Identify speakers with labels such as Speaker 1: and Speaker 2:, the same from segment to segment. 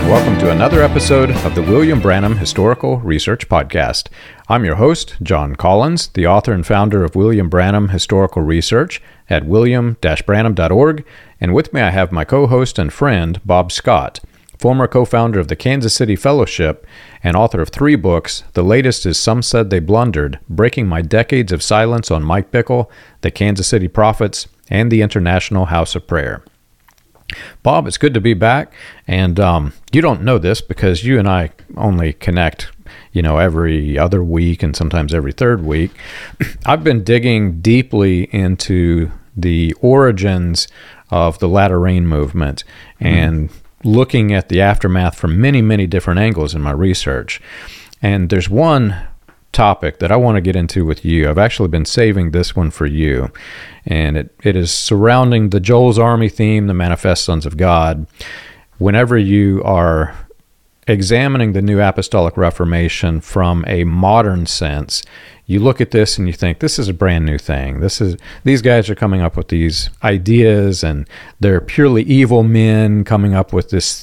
Speaker 1: welcome to another episode of the William Branham Historical Research Podcast. I'm your host, John Collins, the author and founder of William Branham Historical Research at william-branham.org, and with me I have my co-host and friend, Bob Scott, former co-founder of the Kansas City Fellowship and author of 3 books. The latest is Some Said They Blundered, Breaking My Decades of Silence on Mike Bickle, the Kansas City Prophets, and the International House of Prayer. Bob, it's good to be back, and you don't know this because you and I only connect, every other week and sometimes every third week. I've been digging deeply into the origins of the Latter Rain movement and looking at the aftermath from many, many different angles in my research. And there's one topic that I want to get into with you. I've actually been saving this one for you. And it is surrounding the Joel's Army theme, the Manifest Sons of God. Whenever you are examining the New Apostolic Reformation from a modern sense, you look at this and you think, this is a brand new thing. These guys are coming up with these ideas, and they're purely evil men coming up with this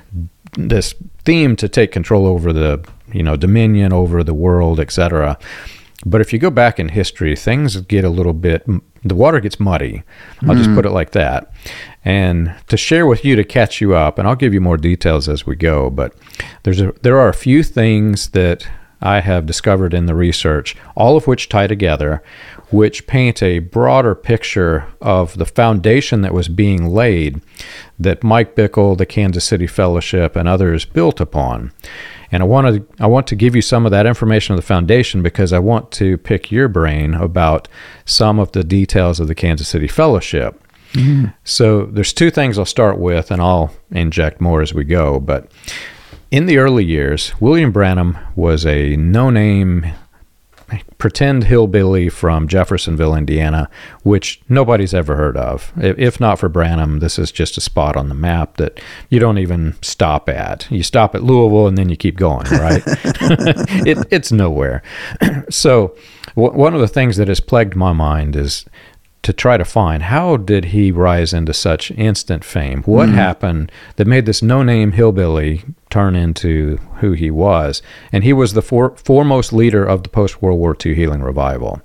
Speaker 1: theme to take control over the dominion over the world, etc. But if you go back in history, things get a little bit, the water gets muddy. I'll just put it like that. And to share with you, to catch you up, and I'll give you more details as we go, but there are a few things that I have discovered in the research, all of which tie together, which paint a broader picture of the foundation that was being laid that Mike Bickle, the Kansas City Fellowship, and others built upon. And I want to give you some of that information of the foundation because I want to pick your brain about some of the details of the Kansas City Fellowship. Mm-hmm. So there's 2 things I'll start with, and I'll inject more as we go. But in the early years, William Branham was a no-name pretend hillbilly from Jeffersonville, Indiana, which nobody's ever heard of. If not for Branham, this is just a spot on the map that you don't even stop at. You stop at Louisville and then you keep going, right? It's nowhere. So one of the things that has plagued my mind is to try to find, how did he rise into such instant fame? What happened that made this no-name hillbilly turn into who he was? And he was the foremost leader of the post-World War II healing revival.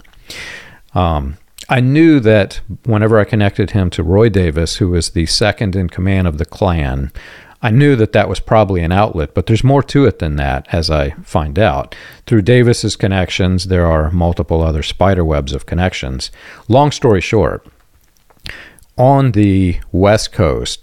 Speaker 1: I knew that whenever I connected him to Roy Davis, who was the second in command of the Klan, I knew that was probably an outlet, but there's more to it than that, as I find out. Through Davis's connections, there are multiple other spider webs of connections. Long story short, on the West Coast,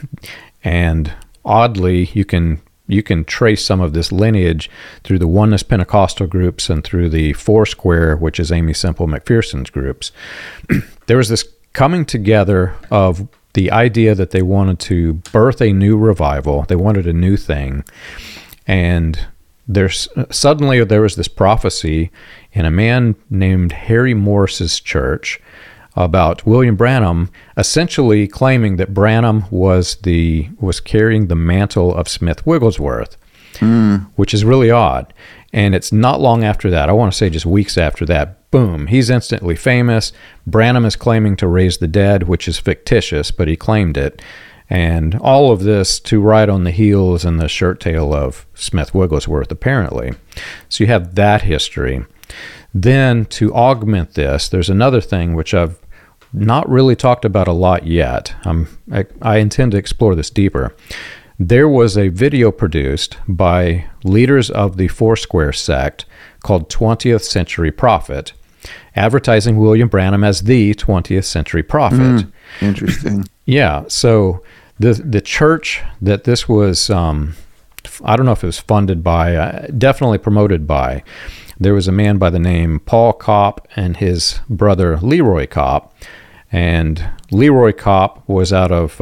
Speaker 1: and oddly, you can trace some of this lineage through the Oneness Pentecostal groups and through the Foursquare, which is Amy Semple McPherson's groups. There was this coming together of the idea that they wanted to birth a new revival. They wanted a new thing. And suddenly there was this prophecy in a man named Harry Morris's church about William Branham essentially claiming that Branham was carrying the mantle of Smith Wigglesworth, which is really odd. And it's not long after that, I want to say just weeks after that, boom, he's instantly famous. Branham is claiming to raise the dead, which is fictitious, but he claimed it. And all of this to ride on the heels and the shirt tail of Smith Wigglesworth, apparently. So you have that history. Then to augment this, there's another thing which I've not really talked about a lot yet. I intend to explore this deeper. There was a video produced by leaders of the Foursquare sect called 20th Century Prophet, advertising William Branham as the 20th Century Prophet.
Speaker 2: Interesting.
Speaker 1: Yeah, so the church that this was, I don't know if it was funded by, definitely promoted by, there was a man by the name Paul Kopp and his brother Leroy Kopp, and Leroy Kopp was out of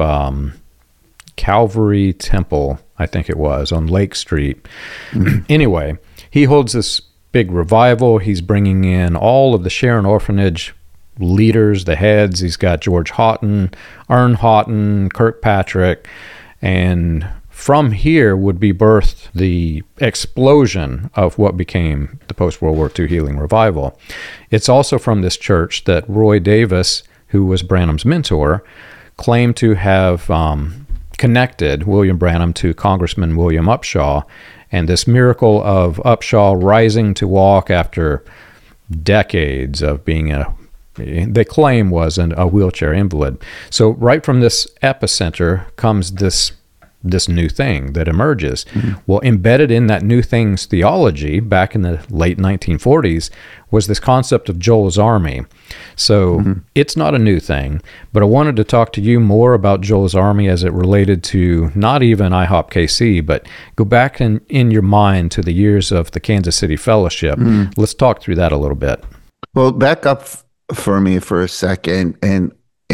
Speaker 1: Calvary Temple, I think it was, on Lake Street. Anyway, he holds this big revival. He's bringing in all of the Sharon Orphanage leaders, the heads. He's got George Houghton, Ern Houghton, Kirkpatrick, and from here would be birthed the explosion of what became the post-World War II healing revival. It's also from this church that Roy Davis, who was Branham's mentor, claimed to have connected William Branham to Congressman William Upshaw, and this miracle of Upshaw rising to walk after decades of being the claim was a wheelchair invalid. So right from this epicenter comes this new thing that emerges. Mm-hmm. Well, embedded in that new thing's theology back in the late 1940s was this concept of Joel's Army. So it's not a new thing, but I wanted to talk to you more about Joel's Army as it related to not even IHOP KC, but go back in your mind to the years of the Kansas City Fellowship. Let's talk through that a little bit.
Speaker 2: Well, back up for me for a second, and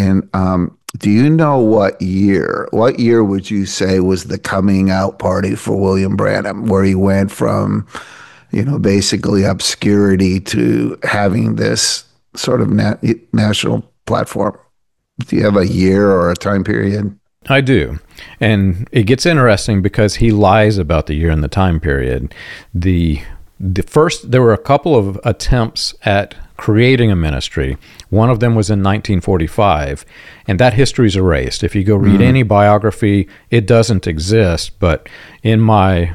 Speaker 2: do you know what year would you say was the coming out party for William Branham, where he went from, basically obscurity to having this sort of national platform? Do you have a year or a time period?
Speaker 1: I do. And it gets interesting because he lies about the year and the time period. There were a couple of attempts at creating a ministry. One of them was in 1945, and that history is erased. If you go read any biography, it doesn't exist. But in my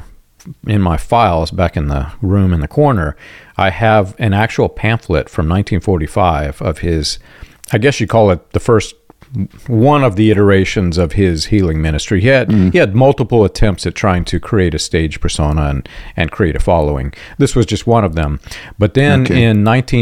Speaker 1: files back in the room in the corner, I have an actual pamphlet from 1945 of his, I guess you call it the first one of the iterations of his healing ministry. He had multiple attempts at trying to create a stage persona and create a following. This was just one of them. But then in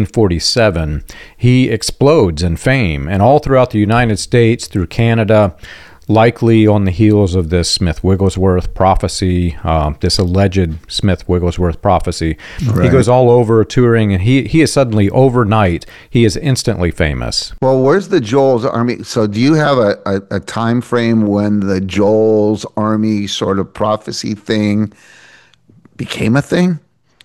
Speaker 1: 1947, he explodes in fame, and all throughout the United States, through Canada, likely on the heels of this Smith-Wigglesworth prophecy, this alleged Smith-Wigglesworth prophecy. Right. He goes all over touring, and he is suddenly, overnight, he is instantly famous.
Speaker 2: Well, where's the Joel's Army? So do you have a time frame when the Joel's Army sort of prophecy thing became a thing?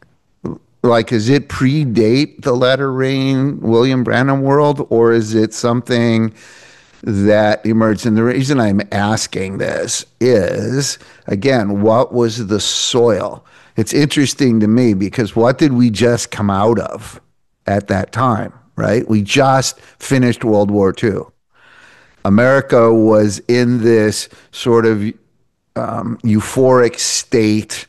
Speaker 2: Like, does it predate the latter rain William Branham world, or is it something that emerged? And the reason I'm asking this is, again, what was the soil? It's interesting to me because what did we just come out of at that time, right? We just finished World War II. America was in this sort of euphoric state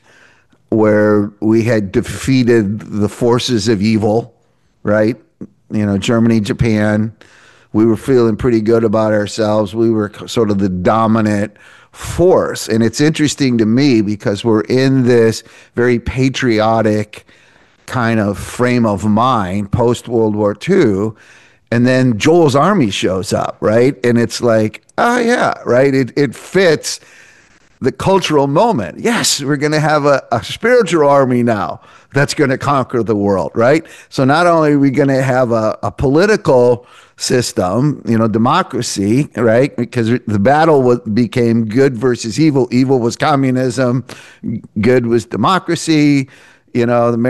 Speaker 2: where we had defeated the forces of evil, right? Germany, Japan. We were feeling pretty good about ourselves. We were sort of the dominant force. And it's interesting to me because we're in this very patriotic kind of frame of mind post-World War II. And then Joel's Army shows up, right? And it's like, oh, yeah, right? It fits the cultural moment. Yes, we're going to have a spiritual army now that's going to conquer the world, right? So not only are we going to have a political system, democracy, right? Because the battle became good versus evil. Evil was communism. Good was democracy. The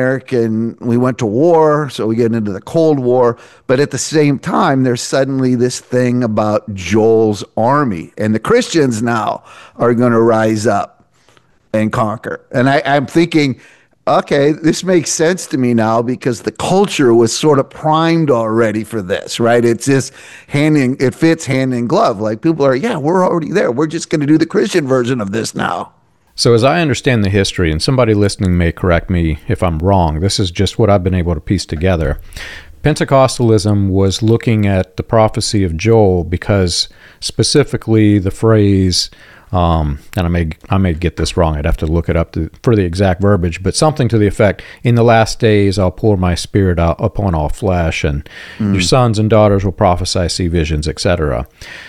Speaker 2: we went to war, so we get into the Cold War. But at the same time, there's suddenly this thing about Joel's Army. And the Christians now are going to rise up and conquer. And I'm thinking, okay, this makes sense to me now because the culture was sort of primed already for this, right? It's just it fits hand in glove. Like people are, yeah, we're already there. We're just going to do the Christian version of this now.
Speaker 1: So as I understand the history, and somebody listening may correct me if I'm wrong, this is just what I've been able to piece together. Pentecostalism was looking at the prophecy of Joel because specifically the phrase, and I may get this wrong, I'd have to look it up for the exact verbiage, but something to the effect, in the last days I'll pour my spirit out upon all flesh, and your sons and daughters will prophesy, see visions, etc.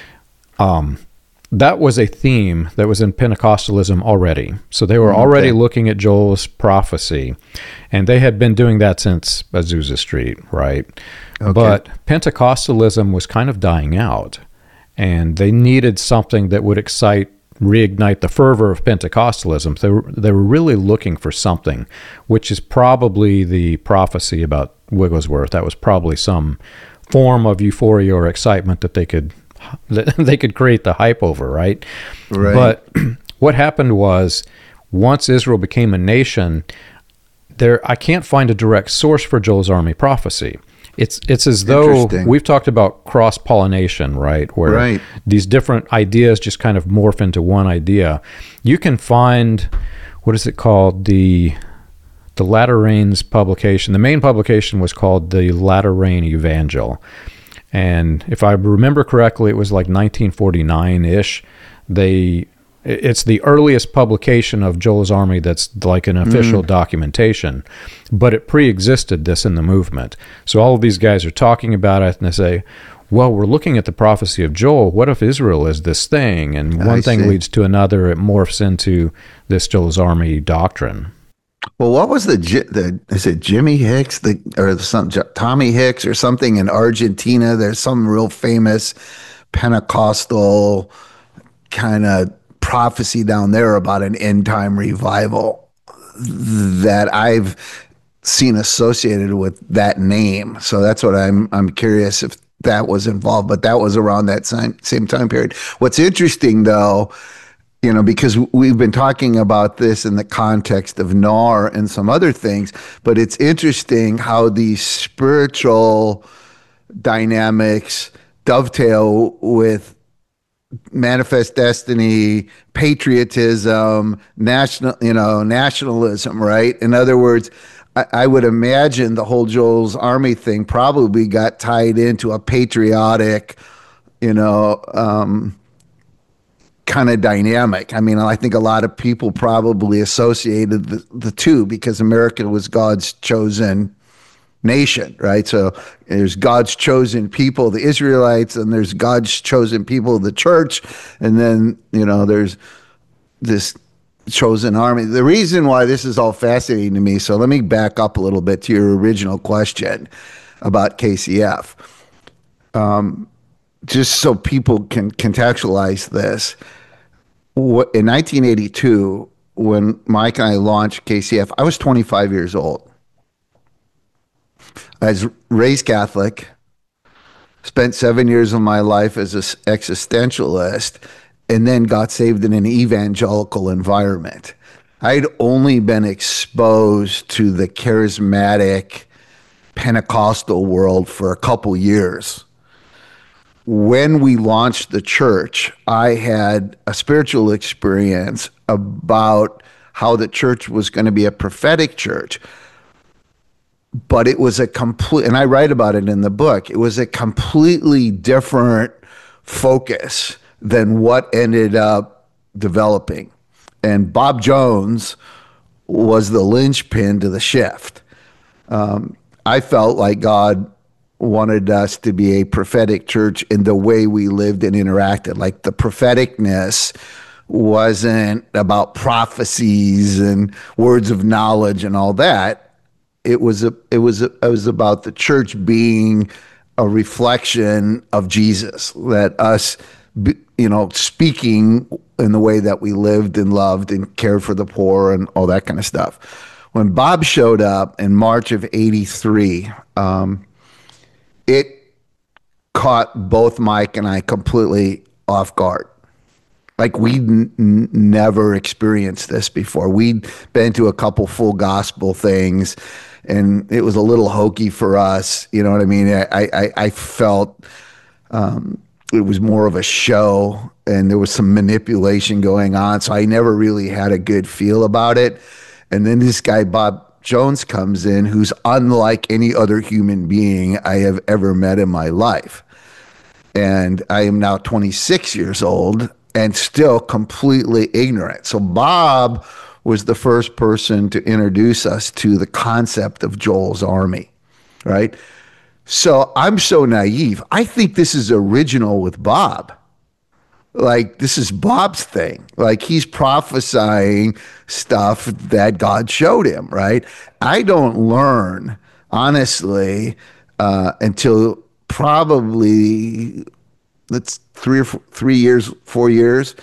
Speaker 1: That was a theme that was in Pentecostalism already. So they were already looking at Joel's prophecy, and they had been doing that since Azusa Street, right? Okay. But Pentecostalism was kind of dying out, and they needed something that would reignite the fervor of Pentecostalism. They were really looking for something, which is probably the prophecy about Wigglesworth. That was probably some form of euphoria or excitement that they could create the hype over, right? Right. But what happened was, once Israel became a nation, I can't find a direct source for Joel's Army prophecy. It's as though we've talked about cross-pollination, right? Where these different ideas just kind of morph into one idea. You can find, what is it called? The Latter Rain's publication. The main publication was called the Latter Rain Evangel. And if I remember correctly, it was like 1949-ish. It's the earliest publication of Joel's Army that's like an official documentation, but it pre-existed this in the movement. So all of these guys are talking about it, and they say, well, we're looking at the prophecy of Joel. What if Israel is this thing? And one thing leads to another. It morphs into this Joel's Army doctrine.
Speaker 2: Well, what was is it Jimmy Hicks or Tommy Hicks or something in Argentina? There's some real famous Pentecostal kind of prophecy down there about an end time revival that I've seen associated with that name. So that's what I'm curious if that was involved, but that was around that same time period. What's interesting though, because we've been talking about this in the context of Nar and some other things, but it's interesting how these spiritual dynamics dovetail with manifest destiny, patriotism, nationalism, right? In other words, I would imagine the whole Joel's Army thing probably got tied into a patriotic, kind of dynamic. I mean, I think a lot of people probably associated the two because America was God's chosen nation, right? So there's God's chosen people, the Israelites, and there's God's chosen people, the church, and then there's this chosen army. The reason why this is all fascinating to me, so let me back up a little bit to your original question about KCF, just so people can contextualize this. In 1982, when Mike and I launched KCF, I was 25 years old. I was raised Catholic, spent 7 years of my life as an existentialist, and then got saved in an evangelical environment. I'd only been exposed to the charismatic Pentecostal world for a couple years. When we launched the church, I had a spiritual experience about how the church was going to be a prophetic church. But it was and I write about it in the book, it was a completely different focus than what ended up developing. And Bob Jones was the linchpin to the shift. I felt like God wanted us to be a prophetic church in the way we lived and interacted. Like the propheticness wasn't about prophecies and words of knowledge and all that. It was about the church being a reflection of Jesus, that us, speaking in the way that we lived and loved and cared for the poor and all that kind of stuff. When Bob showed up in March of '83, it caught both Mike and I completely off guard. Like we'd never experienced this before. We'd been to a couple full gospel things, and it was a little hokey for us. You know what I mean? I felt it was more of a show, and there was some manipulation going on. So I never really had a good feel about it. And then this guy, Bob Jones, comes in, who's unlike any other human being I have ever met in my life. And I am now 26 years old and still completely ignorant. So Bob was the first person to introduce us to the concept of Joel's Army, right? So I'm so naive. I think this is original with Bob. Like, this is Bob's thing. Like, he's prophesying stuff that God showed him, right? I don't learn, honestly, until probably that's 4 years.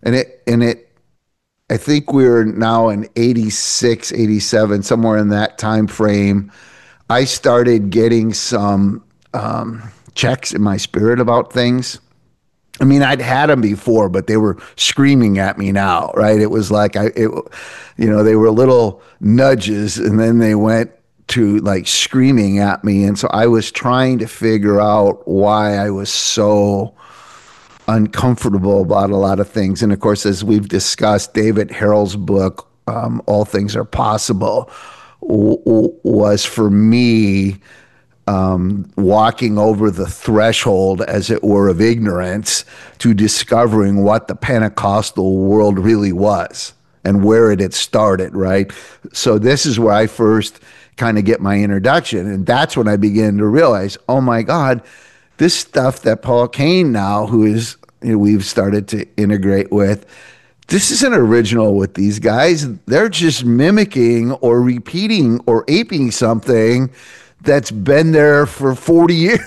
Speaker 2: I think we're now in 86, 87, somewhere in that time frame. I started getting some checks in my spirit about things. I mean, I'd had them before, but they were screaming at me now, right? It was like, they were little nudges, and then they went to like screaming at me. And so I was trying to figure out why I was so uncomfortable about a lot of things. And of course, as we've discussed, David Harrell's book, All Things Are Possible, was for me walking over the threshold, as it were, of ignorance to discovering what the Pentecostal world really was and where it had started, right? So this is where I first kind of get my introduction. And that's when I began to realize, oh my God, this stuff that Paul Cain now, who is, we've started to integrate with, this isn't original with these guys. They're just mimicking or repeating or aping something that's been there for 40 years.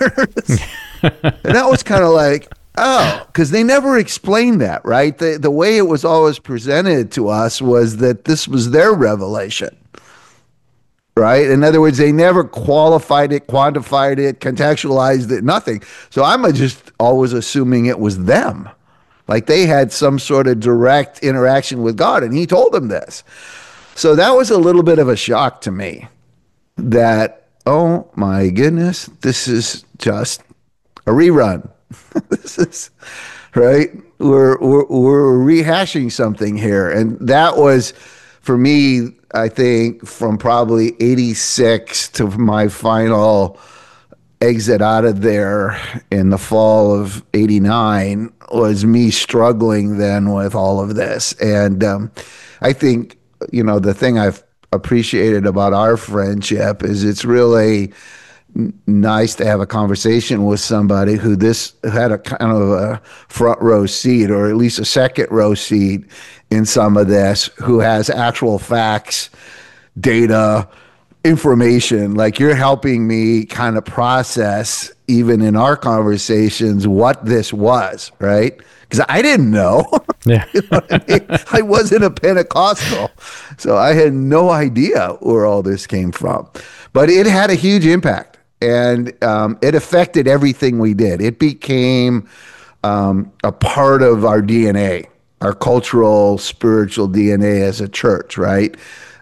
Speaker 2: And that was kind of like, oh, because they never explained that, right? The way it was always presented to us was that this was their revelation, right? In other words, they never qualified it, quantified it, contextualized it, nothing. So I'm just always assuming it was them. Like they had some sort of direct interaction with God, and he told them this. So that was a little bit of a shock to me that, oh my goodness, this is just a rerun. This is right. We're rehashing something here. And that was, for me, I think from probably 86 to my final exit out of there in the fall of 89 was me struggling then with all of this. And I think, the thing I've appreciated about our friendship is it's really nice to have a conversation with somebody who had a kind of a front row seat, or at least a second row seat in some of this, who has actual facts, data, information. Like you're helping me kind of process, even in our conversations, what this was, right? Because I didn't know.
Speaker 1: Yeah.
Speaker 2: You know what I mean? I wasn't a Pentecostal, so I had no idea where all this came from. But it had a huge impact, and it affected everything we did. It became a part of our DNA, our cultural, spiritual DNA as a church, right?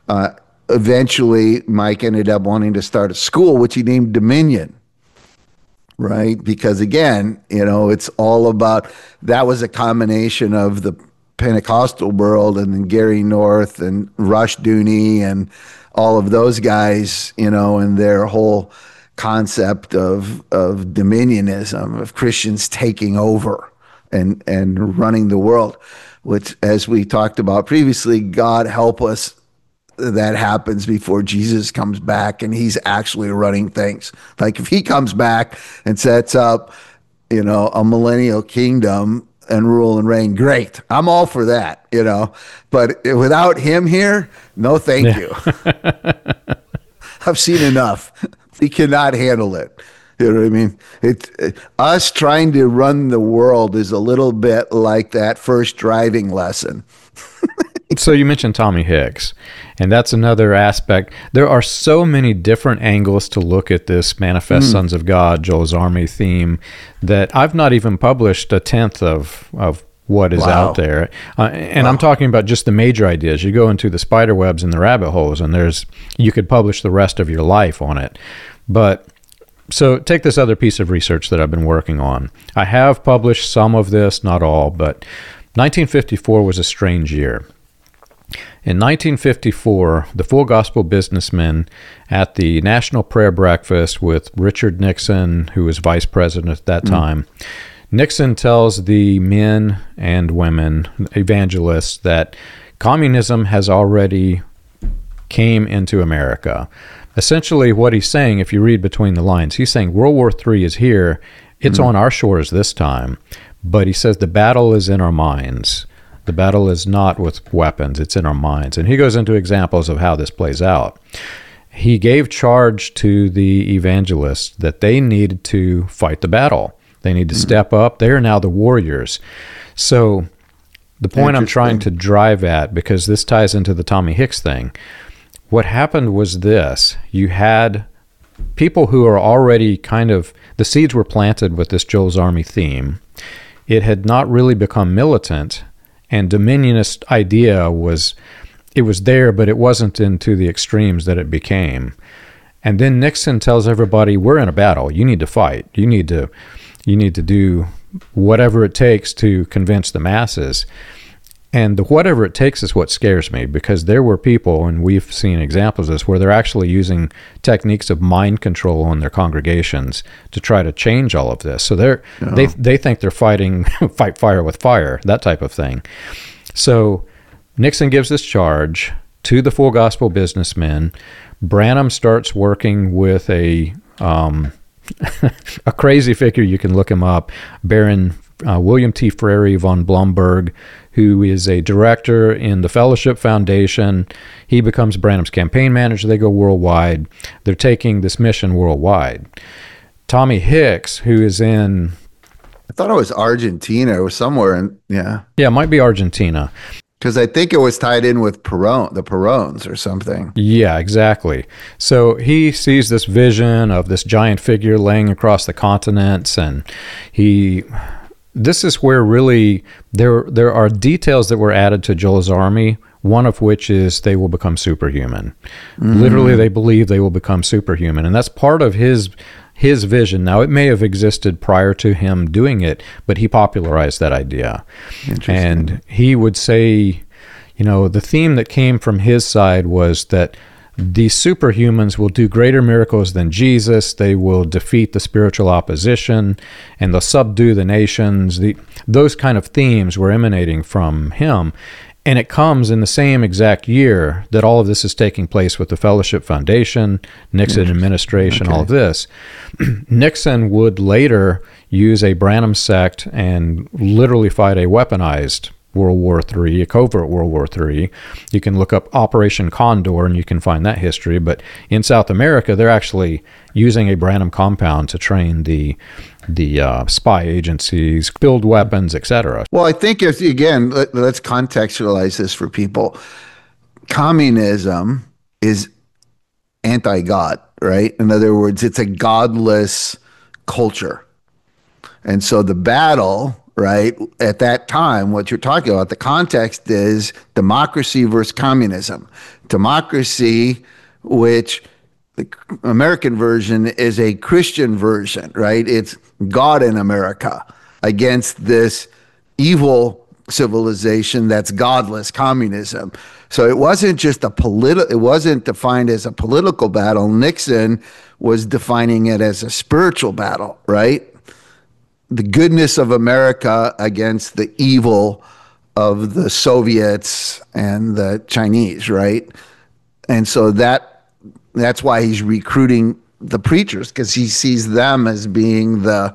Speaker 2: Eventually, Mike ended up wanting to start a school, which he named Dominion. Right? Because again, it's all about, that was a combination of the Pentecostal world and then Gary North and Rush Dooney and all of those guys, and their whole concept of dominionism, of Christians taking over and running the world, which, as we talked about previously, God help us, that happens before Jesus comes back and he's actually running things. Like if he comes back and sets up, a millennial kingdom and rule and reign, great. I'm all for that, but without him here, no, thank you. I've seen enough. He cannot handle it. You know what I mean? Us trying to run the world is a little bit like that first driving lesson.
Speaker 1: So you mentioned Tommy Hicks, and that's another aspect. There are so many different angles to look at this Manifest Sons of God, Joel's Army theme, that I've not even published a tenth of what is out there. And I'm talking about just the major ideas. You go into the spider webs and the rabbit holes, and you could publish the rest of your life on it. But so take this other piece of research that I've been working on. I have published some of this, not all, but 1954 was a strange year. In 1954, the Full Gospel Businessmen at the National Prayer Breakfast with Richard Nixon, who was vice president at that time, Nixon tells the men and women, evangelists, that communism has already came into America. Essentially what he's saying, if you read between the lines, he's saying World War III is here. It's on our shores this time. But he says the battle is in our minds. The battle is not with weapons, it's in our minds. And he goes into examples of how this plays out. He gave charge to the evangelists that they needed to fight the battle. They need to step up. They are now the warriors. So the point I'm trying to drive at, because this ties into the Tommy Hicks thing, what happened was this. You had people who are already the seeds were planted with this Joel's Army theme. It had not really become militant, and dominionist idea was there, but it wasn't into the extremes that it became. And then Nixon tells everybody, we're in a battle. You need to fight. You need to do whatever it takes to convince the masses. And the whatever it takes is what scares me, because there were people, and we've seen examples of this, where they're actually using techniques of mind control in their congregations to try to change all of this. So they think they're fighting fight fire with fire, that type of thing. So Nixon gives this charge to the full gospel businessmen. Branham starts working with a crazy figure. You can look him up, Baron William T. Frary von Blomberg, who is a director in the Fellowship Foundation. He becomes Branham's campaign manager. They go worldwide. They're taking this mission worldwide. Tommy Hicks, who is in...
Speaker 2: I thought it was Argentina or somewhere in, yeah.
Speaker 1: Yeah, it might be Argentina.
Speaker 2: Because I think it was tied in with the Perones or something.
Speaker 1: Yeah, exactly. So he sees this vision of this giant figure laying across the continents, and this is where really there are details that were added to Joel's army, one of which is they will become superhuman. Literally, they believe they will become superhuman, and that's part of his vision. Now, it may have existed prior to him doing it, but he popularized that idea. And he would say, the theme that came from his side was that these superhumans will do greater miracles than Jesus. They will defeat the spiritual opposition, and they'll subdue the nations. Those kind of themes were emanating from him. And it comes in the same exact year that all of this is taking place with the Fellowship Foundation, Nixon administration, all of this. Nixon would later use a Branham sect and literally fight a weaponized World War III, a covert World War III. You can look up Operation Condor and you can find that history. But in South America, they're actually using a Branham compound to train the spy agencies, build weapons, etc.
Speaker 2: Well, I think, let's contextualize this for people. Communism is anti-God, right? In other words, it's a godless culture. And so the battle, right, at that time, what you're talking about, the context is democracy versus communism. Democracy, which the American version is a Christian version, right? It's God in America against this evil civilization that's godless, communism. So it wasn't just it wasn't defined as a political battle. Nixon was defining it as a spiritual battle, right? The goodness of America against the evil of the Soviets and the Chinese, right? And so that's why he's recruiting the preachers, because he sees them as being the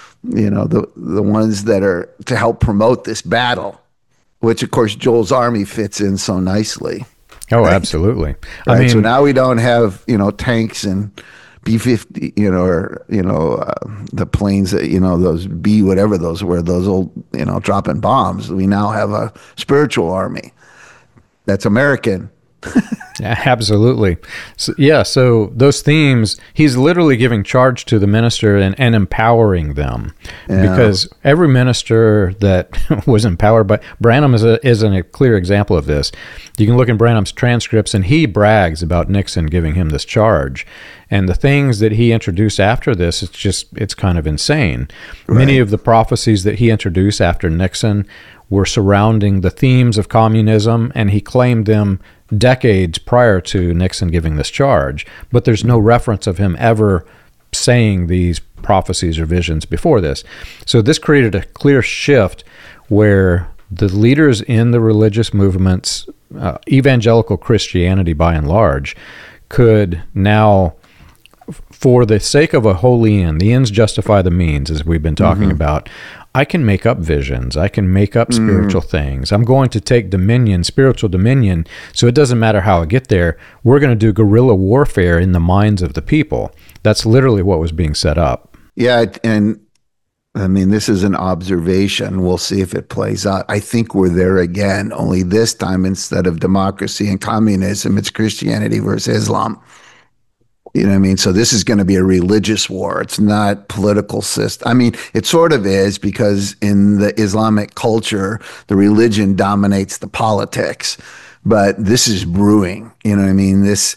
Speaker 2: ones that are to help promote this battle, which of course Joel's army fits in so nicely.
Speaker 1: Oh, right? Absolutely.
Speaker 2: Right? I mean, so now we don't have, tanks and B-50, the planes that, those B, whatever those were, those old, dropping bombs. We now have a spiritual army that's American.
Speaker 1: Absolutely. So those themes, he's literally giving charge to the minister and empowering them, because every minister that was empowered by Branham is a clear example of this. You can look in Branham's transcripts, and he brags about Nixon giving him this charge. And the things that he introduced after this, it's kind of insane. Right. Many of the prophecies that he introduced after Nixon were surrounding the themes of communism, and he claimed them decades prior to Nixon giving this charge. But there's no reference of him ever saying these prophecies or visions before this. So this created a clear shift where the leaders in the religious movements, evangelical Christianity by and large, could now, for the sake of a holy end, the ends justify the means, as we've been talking about, I can make up visions. I can make up spiritual things. I'm going to take dominion, spiritual dominion, so it doesn't matter how I get there. We're going to do guerrilla warfare in the minds of the people. That's literally what was being set up.
Speaker 2: Yeah, and I mean, this is an observation. We'll see if it plays out. I think we're there again, only this time, instead of democracy and communism, it's Christianity versus Islam. You know what I mean? So this is going to be a religious war. It's not political system. I mean, it sort of is, because in the Islamic culture, the religion dominates the politics. But this is brewing. You know what I mean?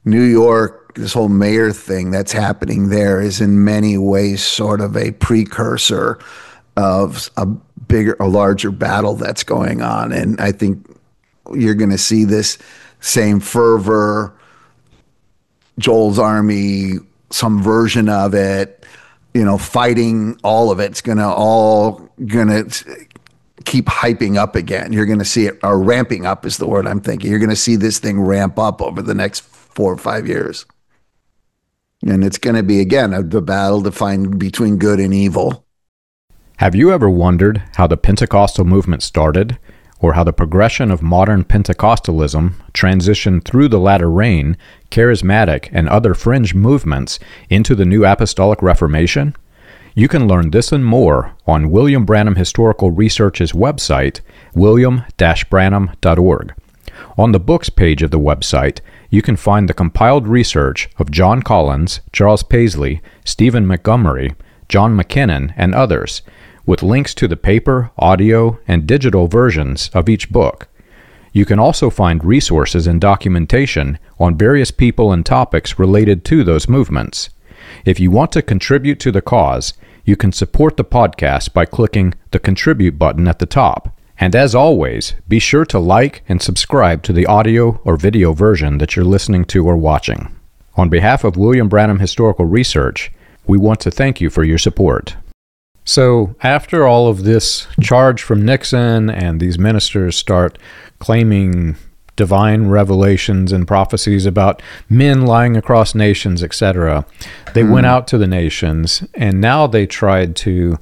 Speaker 2: New York, this whole mayor thing that's happening there is in many ways sort of a precursor of a larger battle that's going on. And I think you're going to see this same fervor, Joel's Army, some version of it, fighting all of it's going to keep hyping up again. You're going to see it, or ramping up is the word I'm thinking. You're going to see this thing ramp up over the next 4 or 5 years. And it's going to be, again, the battle to find between good and evil.
Speaker 1: Have you ever wondered how the Pentecostal movement started, or how the progression of modern Pentecostalism transitioned through the latter rain, charismatic, and other fringe movements into the New Apostolic Reformation? You can learn this and more on William Branham Historical Research's website, william-branham.org. On the books page of the website, you can find the compiled research of John Collins, Charles Paisley, Stephen Montgomery, John McKinnon, and others, with links to the paper, audio, and digital versions of each book. You can also find resources and documentation on various people and topics related to those movements. If you want to contribute to the cause, you can support the podcast by clicking the Contribute button at the top. And as always, be sure to like and subscribe to the audio or video version that you're listening to or watching. On behalf of William Branham Historical Research, we want to thank you for your support. So after all of this charge from Nixon and these ministers start claiming divine revelations and prophecies about men lying across nations, etc., they went out to the nations, and now they tried to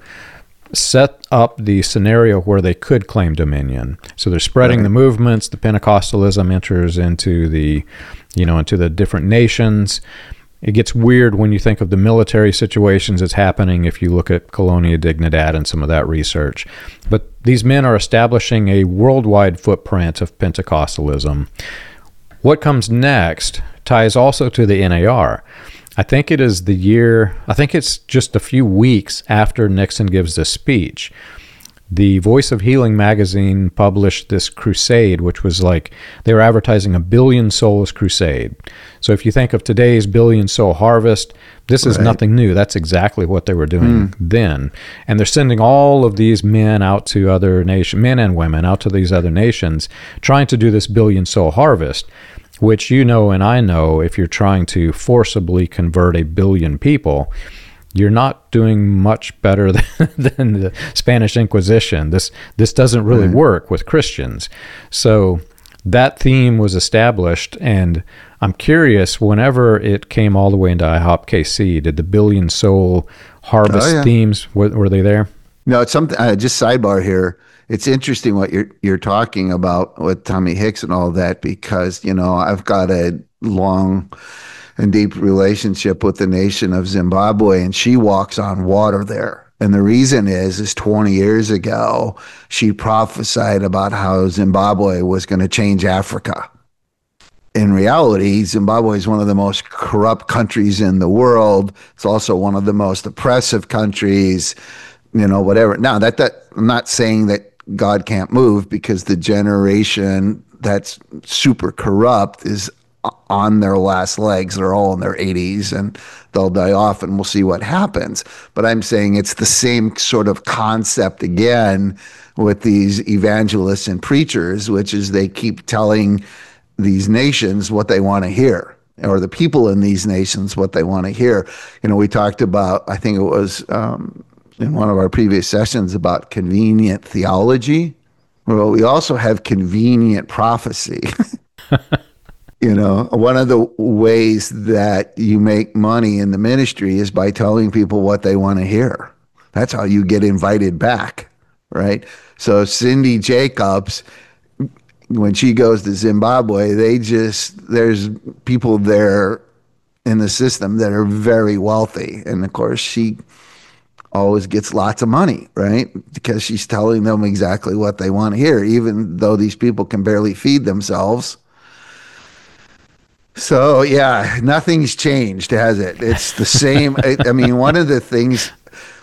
Speaker 1: set up the scenario where they could claim dominion. So they're spreading the movements. The Pentecostalism enters into the different nations. It gets weird when you think of the military situations that's happening if you look at Colonia Dignidad and some of that research. But these men are establishing a worldwide footprint of Pentecostalism. What comes next ties also to the NAR. I think it's just a few weeks after Nixon gives this speech. The Voice of Healing magazine published this crusade, which was like they were advertising a billion souls crusade. So if you think of today's billion soul harvest, this is nothing new. That's exactly what they were doing then. And they're sending all of these men out to other nations, men and women out to these other nations, trying to do this billion soul harvest, which you know and I know, if you're trying to forcibly convert a billion people, you're not doing much better than the Spanish Inquisition. This doesn't really work with Christians. So that theme was established, and I'm curious, whenever it came all the way into IHOP KC, did the billion soul harvest themes, were they there?
Speaker 2: No, it's something, just sidebar here. It's interesting what you're talking about with Tommy Hicks and all that, because, I've got a long and deep relationship with the nation of Zimbabwe, and she walks on water there. And the reason is 20 years ago, she prophesied about how Zimbabwe was going to change Africa. In reality, Zimbabwe is one of the most corrupt countries in the world. It's also one of the most oppressive countries, whatever. Now, I'm not saying that God can't move, because the generation that's super corrupt is on their last legs. They're all in their 80s and they'll die off, and we'll see what happens. But I'm saying it's the same sort of concept again with these evangelists and preachers, which is they keep telling these nations what they want to hear, or the people in these nations what they want to hear. We talked about, I think it was in one of our previous sessions, about convenient theology. Well, we also have convenient prophecy. One of the ways that you make money in the ministry is by telling people what they want to hear. That's how you get invited back, right? So Cindy Jacobs, when she goes to Zimbabwe, there's people there in the system that are very wealthy. And of course, she always gets lots of money, right? Because she's telling them exactly what they want to hear, even though these people can barely feed themselves. So, yeah, nothing's changed, has it? It's the same. I mean, one of the things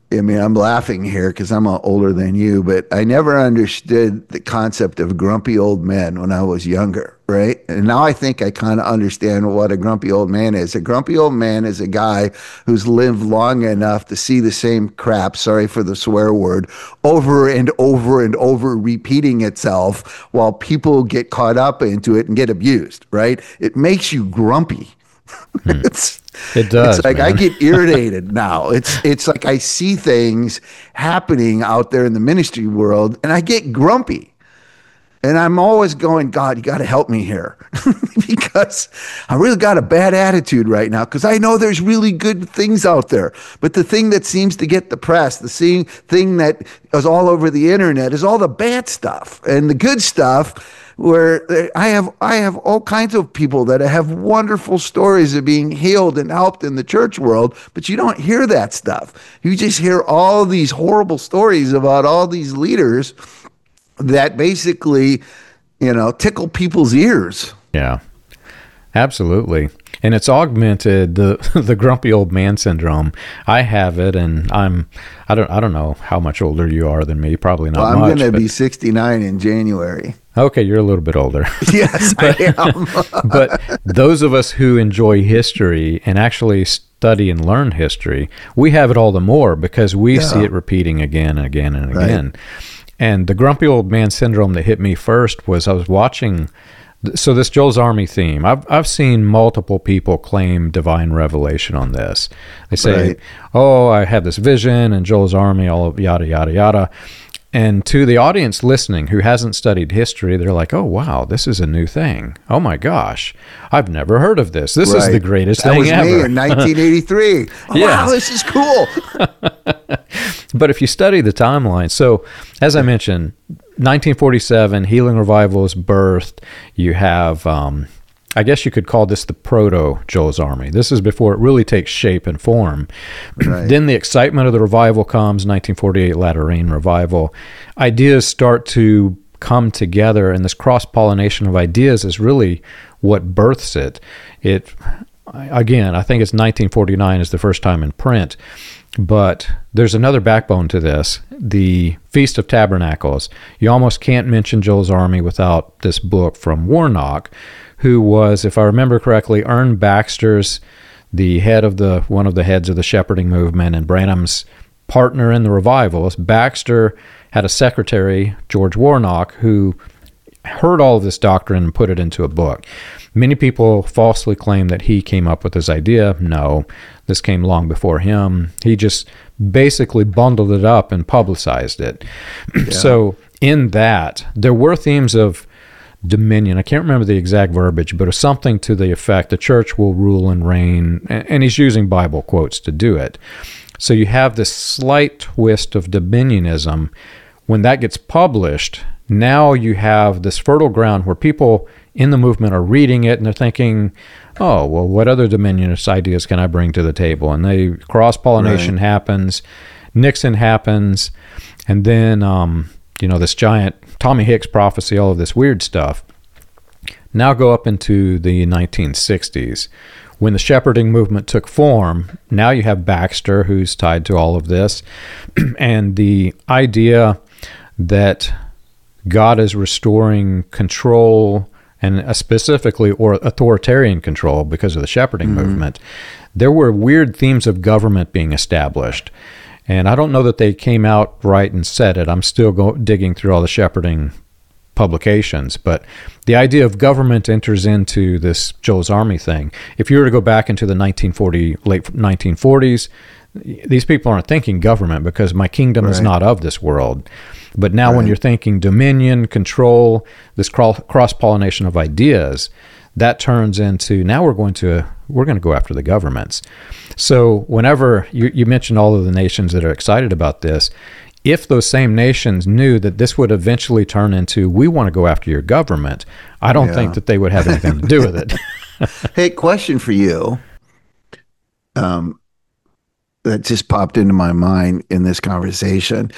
Speaker 2: I mean, I'm laughing here because I'm older than you, but I never understood the concept of grumpy old men when I was younger, right? And now I think I kind of understand what a grumpy old man is. A grumpy old man is a guy who's lived long enough to see the same crap, sorry for the swear word, over and over and over repeating itself while people get caught up into it and get abused, right? It makes you grumpy. It's
Speaker 1: It does.
Speaker 2: it's like I
Speaker 1: Man.
Speaker 2: get irritated now. It's like I see things happening out there in the ministry world and I get grumpy. And I'm always going, God, you got to help me here because I really got a bad attitude right now because I know there's really good things out there. But the thing that seems to get the press, thing that is all over the internet is all the bad stuff. And the good stuff where I have all kinds of people that have wonderful stories of being healed and helped in the church world, but you don't hear that stuff. You just hear all these horrible stories about all these leaders that basically, tickle people's ears.
Speaker 1: Yeah, absolutely. And it's augmented the grumpy old man syndrome. I have it, and I don't know how much older you are than me. Probably not
Speaker 2: Well, I'm
Speaker 1: much.
Speaker 2: going to be 69 in January.
Speaker 1: Okay, you're a little bit older.
Speaker 2: Yes, I am.
Speaker 1: But those of us who enjoy history and actually study and learn history, we have it all the more because we see it repeating again and again and again. And the grumpy old man syndrome that hit me first was I was watching. So this Joel's Army theme, I've seen multiple people claim divine revelation on this. They say,
Speaker 2: Right.
Speaker 1: "Oh, I had this vision and Joel's Army, all of yada yada yada." And to the audience listening who hasn't studied history, they're like, "Oh wow, this is a new thing. Oh my gosh, I've never heard of this. This is the
Speaker 2: Right.
Speaker 1: greatest
Speaker 2: That
Speaker 1: thing
Speaker 2: was
Speaker 1: ever."
Speaker 2: me in 1983. Oh,
Speaker 1: Yeah.
Speaker 2: wow, this is cool.
Speaker 1: But if you study the timeline, so as I mentioned, 1947, Healing Revival is birthed. You have, I guess you could call this the proto Joel's Army. This is before it really takes shape and form.
Speaker 2: Right.
Speaker 1: Then the excitement of the revival comes, 1948 Latter Rain Revival. Ideas start to come together, and this cross-pollination of ideas is really what births it. Again, I think it's 1949 is the first time in print. But there's another backbone to this, the Feast of Tabernacles. You almost can't mention Joel's Army without this book from Warnock, who was, if I remember correctly, Ern Baxter's the head of one of the heads of the shepherding movement and Branham's partner in the revivals. Baxter had a secretary, George Warnock, who heard all of this doctrine and put it into a book. Many people falsely claim that he came up with this idea. No, this came long before him. He just basically bundled it up and publicized it.
Speaker 2: Yeah.
Speaker 1: So in that, there were themes of dominion. I can't remember the exact verbiage, but it was something to the effect the church will rule and reign, and he's using Bible quotes to do it. So you have this slight twist of dominionism. When that gets published, now you have this fertile ground where people in the movement are reading it and they're thinking, oh, well, what other dominionist ideas can I bring to the table? And cross-pollination
Speaker 2: Right.
Speaker 1: happens, Nixon happens, and then, this giant Tommy Hicks prophecy, all of this weird stuff. Now go up into the 1960s. When the shepherding movement took form, now you have Baxter, who's tied to all of this, and the idea that God is restoring control, and specifically or authoritarian control because of the shepherding movement. There were weird themes of government being established. And I don't know that they came out right and said it. I'm still digging through all the shepherding publications. But the idea of government enters into this Joel's Army thing. If you were to go back into the late 1940s, these people aren't thinking government because my kingdom is
Speaker 2: Right.
Speaker 1: not of this world. But now when
Speaker 2: Right.
Speaker 1: you're thinking dominion, control, this cross-pollination of ideas, that turns into now we're going to go after the governments. So whenever you mentioned all of the nations that are excited about this, if those same nations knew that this would eventually turn into we want to go after your government, I don't think that they would have anything to do with it.
Speaker 2: Hey, question for you. That just popped into my mind in this conversation.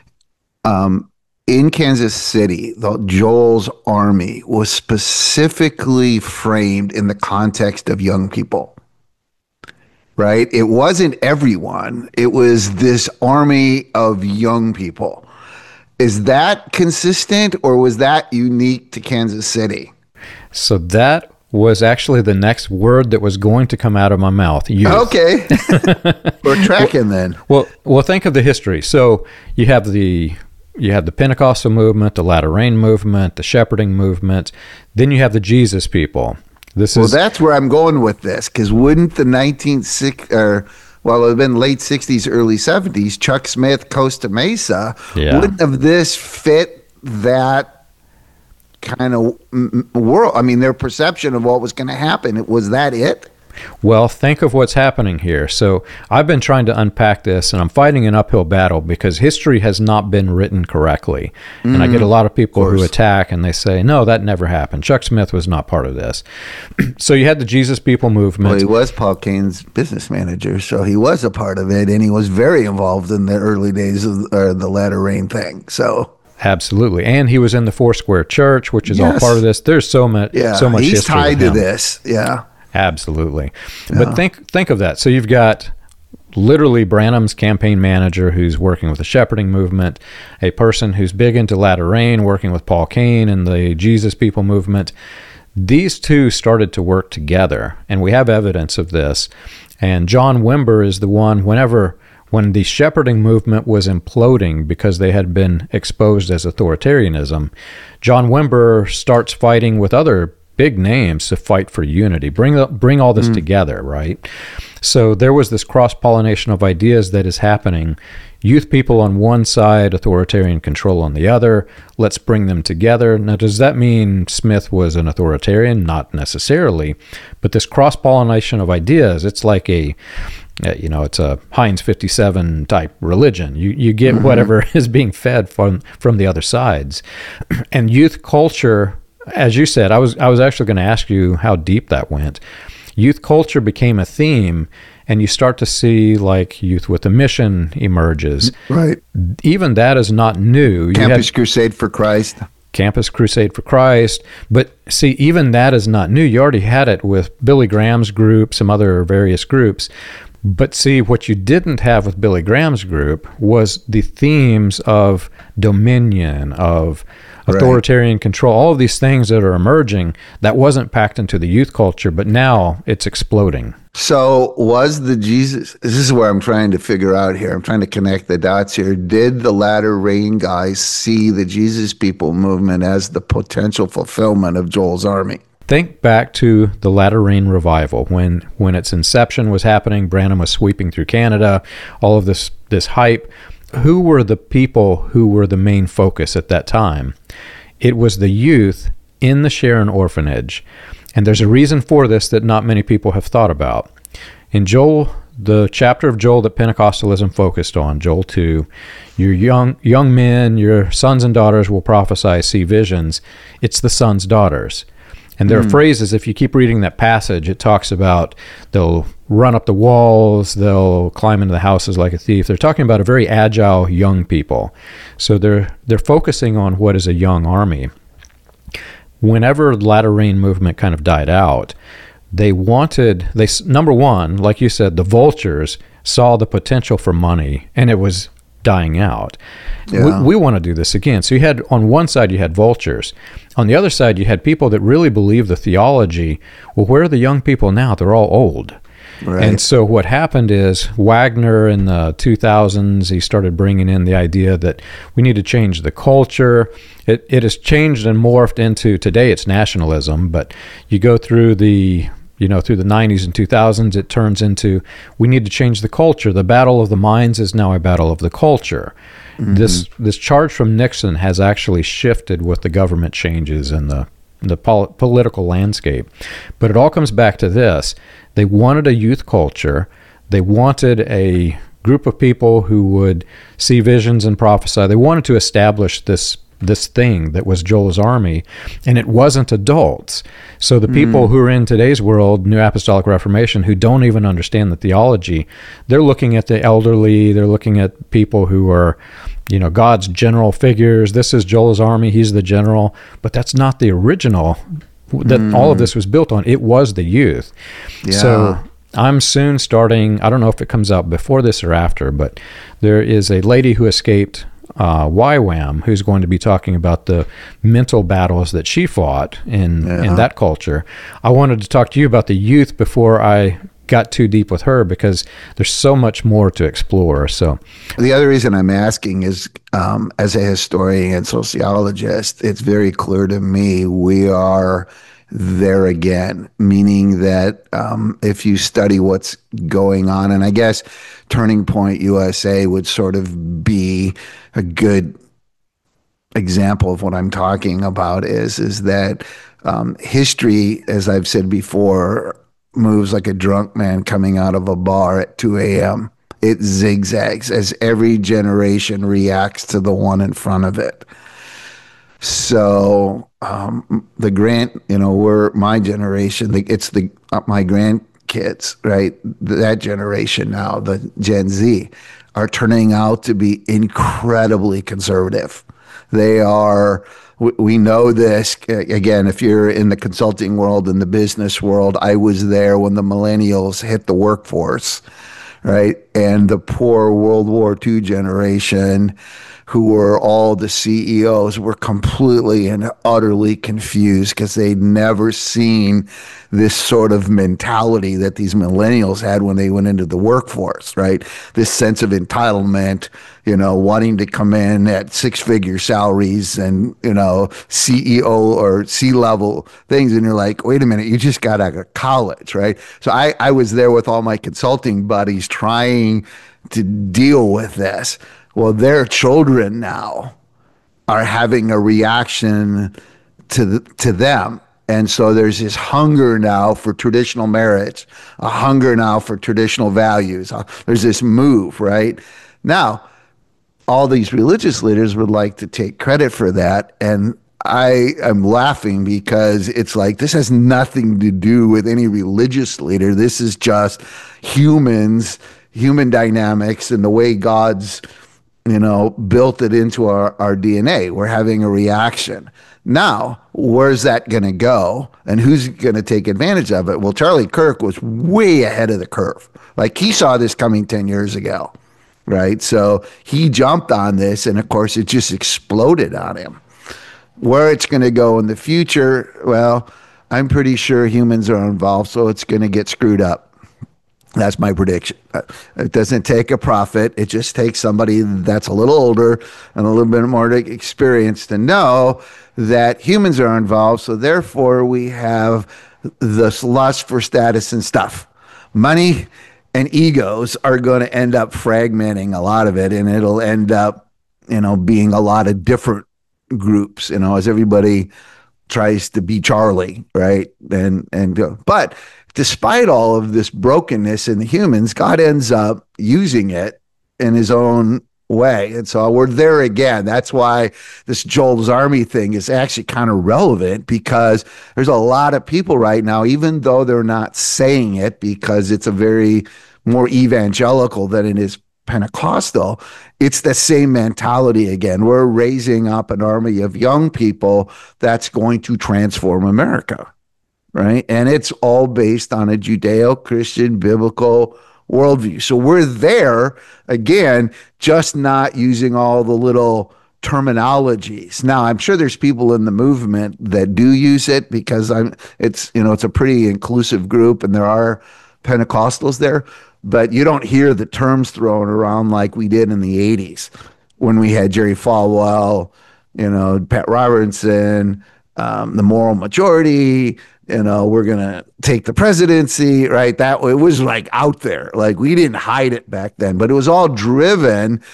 Speaker 2: In Kansas City, the Joel's Army was specifically framed in the context of young people, right? It wasn't everyone. It was this army of young people. Is that consistent, or was that unique to Kansas City?
Speaker 1: So that was actually the next word that was going to come out of my mouth. Youth.
Speaker 2: Okay. We're tracking then.
Speaker 1: Well, think of the history. So you have the Pentecostal movement, the Latter Rain movement, the shepherding movement. Then you have the Jesus people.
Speaker 2: That's where I'm going with this, because wouldn't the it would have been late 60s, early 70s, Chuck Smith, Costa Mesa, wouldn't have this fit that kind of world? I mean, their perception of what was going to happen, was that it?
Speaker 1: Well, think of what's happening here. So I've been trying to unpack this, and I'm fighting an uphill battle because history has not been written correctly. And I get a lot of people who attack, and they say, no, that never happened. Chuck Smith was not part of this. So you had the Jesus People movement.
Speaker 2: Well, he was Paul Kane's business manager, so he was a part of it, and he was very involved in the early days of the Latter Rain thing. So
Speaker 1: absolutely. And he was in the Foursquare Church, which is all part of this. There's so much history.
Speaker 2: He's tied to this. Yeah.
Speaker 1: Absolutely. But think of that. So you've got literally Branham's campaign manager who's working with the shepherding movement, a person who's big into Latter Rain, working with Paul Kane and the Jesus People movement. These two started to work together, and we have evidence of this. And John Wimber is the one, when the shepherding movement was imploding because they had been exposed as authoritarianism, John Wimber starts fighting with other big names to fight for unity, bring all this together, right? So there was this cross-pollination of ideas that is happening. Youth people on one side, authoritarian control on the other. Let's bring them together. Now, does that mean Smith was an authoritarian? Not necessarily. But this cross-pollination of ideas, it's like it's a Heinz 57 type religion. You get whatever is being fed from the other sides. And youth culture, as you said, I was actually going to ask you how deep that went. Youth culture became a theme, and you start to see like Youth with a Mission emerges.
Speaker 2: Right.
Speaker 1: Even that is not new.
Speaker 2: Campus Crusade for Christ.
Speaker 1: Campus Crusade for Christ. But see, even that is not new. You already had it with Billy Graham's group, some other various groups. But see, what you didn't have with Billy Graham's group was the themes of dominion, of authoritarian control, all of these things that are emerging. That wasn't packed into the youth culture, but now it's exploding.
Speaker 2: So this is where I'm trying to figure out here. I'm trying to connect the dots here. Did the Latter Rain guys see the Jesus People movement as the potential fulfillment of Joel's Army?
Speaker 1: Think back to the Latter Rain revival when its inception was happening. Branham was sweeping through Canada, all of this hype. Who were the people who were the main focus at that time? It was the youth in the Sharon orphanage. And there's a reason for this that not many people have thought about. In Joel, the chapter of Joel that Pentecostalism focused on, Joel 2, your young men, your sons and daughters will prophesy, see visions. It's the sons' daughters. And there are phrases, if you keep reading that passage, it talks about they'll run up the walls, they'll climb into the houses like a thief. They're talking about a very agile young people. So they're focusing on what is a young army. Whenever the Latter Rain movement kind of died out, number one, like you said, the vultures saw the potential for money, and it was dying out. Yeah. We want to do this again. So you had, on one side, you had vultures. On the other side, you had people that really believed the theology. Well, where are the young people now? They're all old. Right. And so what happened is Wagner in the 2000s, he started bringing in the idea that we need to change the culture. It has changed and morphed into, today it's nationalism, but you go through the 90s and 2000s, it turns into, we need to change the culture. The battle of the minds is now a battle of the culture. Mm-hmm. This charge from Nixon has actually shifted with the government changes and the political landscape. But it all comes back to this. They wanted a youth culture. They wanted a group of people who would see visions and prophesy. They wanted to establish this thing that was Joel's Army, and it wasn't adults. So the people who are in today's world, New Apostolic Reformation, who don't even understand the theology, they're looking at the elderly, they're looking at people who are, God's general figures. This is Joel's Army, he's the general, but that's not the original that all of this was built on. It was the youth. Yeah. So I'm soon starting, I don't know if it comes out before this or after, but there is a lady who escaped YWAM who's going to be talking about the mental battles that she fought in that culture. I wanted to talk to you about the youth before I got too deep with her, because there's so much more to explore. So
Speaker 2: the other reason I'm asking is, as a historian and sociologist, it's very clear to me we are there again, meaning that if you study what's going on, and I guess Turning Point USA would sort of be a good example of what I'm talking about, is that history, as I've said before, moves like a drunk man coming out of a bar at 2 a.m. It zigzags as every generation reacts to the one in front of it. So we're my generation. It's my grandkids, right? That generation now, the Gen Z, are turning out to be incredibly conservative. They are. We know this. Again, if you're in the consulting world, in the business world, I was there when the millennials hit the workforce, right? And the poor World War II generation, who were all the CEOs, were completely and utterly confused because they'd never seen this sort of mentality that these millennials had when they went into the workforce, right? This sense of entitlement, wanting to come in at six-figure salaries and, CEO or C-level things. And you're like, wait a minute, you just got out of college, right? So I was there with all my consulting buddies trying to deal with this. Well, their children now are having a reaction to them. And so there's this hunger now for traditional marriage, a hunger now for traditional values. There's this move, right? Now, all these religious leaders would like to take credit for that. And I am laughing because it's like, this has nothing to do with any religious leader. This is just humans, human dynamics, and the way God's built it into our DNA. We're having a reaction. Now, where's that going to go? And who's going to take advantage of it? Well, Charlie Kirk was way ahead of the curve. Like, he saw this coming 10 years ago, right? So he jumped on this, and of course, it just exploded on him. Where it's going to go in the future, well, I'm pretty sure humans are involved, so it's going to get screwed up. That's my prediction. It doesn't take a prophet. It just takes somebody that's a little older and a little bit more experience to know that humans are involved. So therefore, we have this lust for status and stuff. Money and egos are going to end up fragmenting a lot of it, and it'll end up, being a lot of different groups, as everybody tries to be Charlie, right? But despite all of this brokenness in the humans, God ends up using it in his own way. And so we're there again. That's why this Joel's Army thing is actually kind of relevant, because there's a lot of people right now, even though they're not saying it because it's a very more evangelical than it is Pentecostal, it's the same mentality again. We're raising up an army of young people that's going to transform America, right? And it's all based on a Judeo-Christian biblical worldview. So we're there again, just not using all the little terminologies. Now, I'm sure there's people in the movement that do use it, because it's a pretty inclusive group, and there are Pentecostals there, but you don't hear the terms thrown around like we did in the 80s when we had Jerry Falwell, Pat Robertson, the moral majority, we're going to take the presidency, right? That it was like out there. Like, we didn't hide it back then, but it was all driven,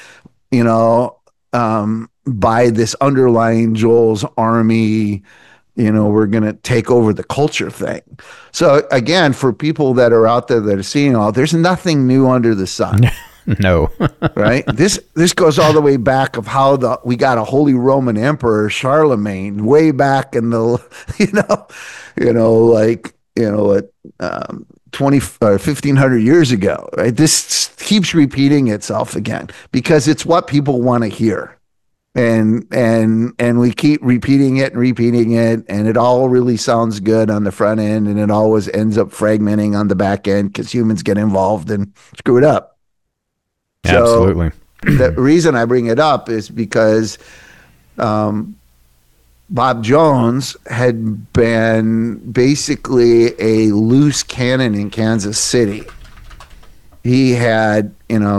Speaker 2: by this underlying Joel's Army, we're going to take over the culture thing. So again, for people that are out there that are seeing there's nothing new under the sun.
Speaker 1: No.
Speaker 2: Right? This goes all the way back of how we got a Holy Roman Emperor, Charlemagne, way back in the, 1,500 years ago, right? This keeps repeating itself again because it's what people want to hear. and we keep repeating it, and it all really sounds good on the front end, and it always ends up fragmenting on the back end because humans get involved and screw it up. So
Speaker 1: Absolutely.
Speaker 2: the reason I bring it up is because Bob Jones had been basically a loose cannon in Kansas City. He had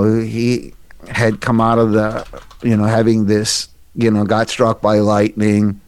Speaker 2: come out of the, having this, got struck by lightning,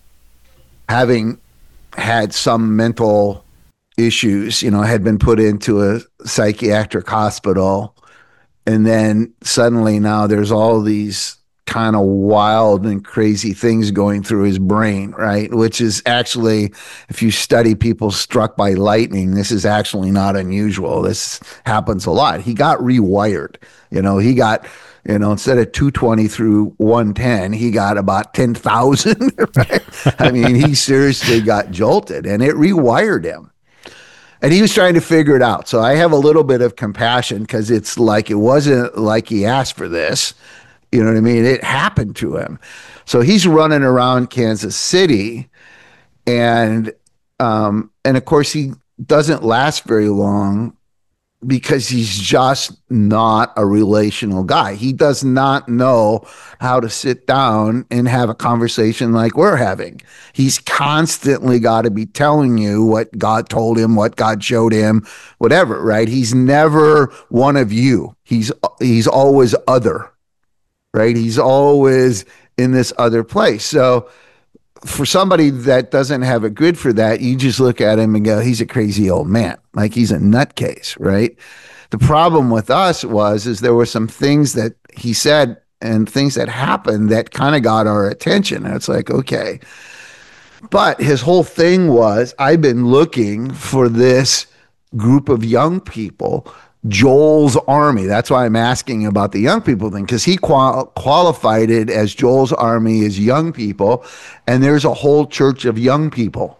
Speaker 2: having had some mental issues, had been put into a psychiatric hospital. And then suddenly now there's all these kind of wild and crazy things going through his brain, right? Which is actually, if you study people struck by lightning, this is actually not unusual. This happens a lot. He got rewired. He got, instead of 220 through 110, he got about 10,000, right? I mean, he seriously got jolted, and it rewired him. And he was trying to figure it out. So I have a little bit of compassion, because it's like, it wasn't like he asked for this. You know what I mean? It happened to him. So he's running around Kansas City, and of course he doesn't last very long, because he's just not a relational guy. He does not know how to sit down and have a conversation like we're having. He's constantly got to be telling you what God told him, what God showed him, whatever, right? He's never one of you. He's always other, right? He's always in this other place. So for somebody that doesn't have a grid for that, you just look at him and go, he's a crazy old man. Like, he's a nutcase, right? The problem with us is there were some things that he said and things that happened that kind of got our attention. And it's like, okay. But his whole thing was, I've been looking for this group of young people, Joel's Army. That's why I'm asking about the young people thing, because he qualified it as Joel's Army is young people, and there's a whole church of young people.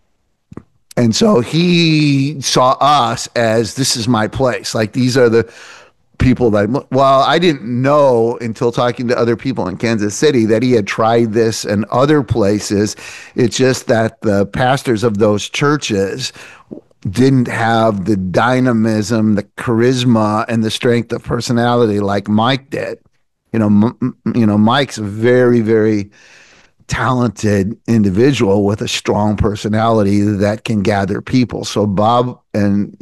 Speaker 2: And so he saw us as, this is my place. Like, these are the people that, well, I didn't know until talking to other people in Kansas City that he had tried this in other places. It's just that the pastors of those churches didn't have the dynamism, the charisma, and the strength of personality like Mike did. Mike's a very, very talented individual with a strong personality that can gather people. So Bob and,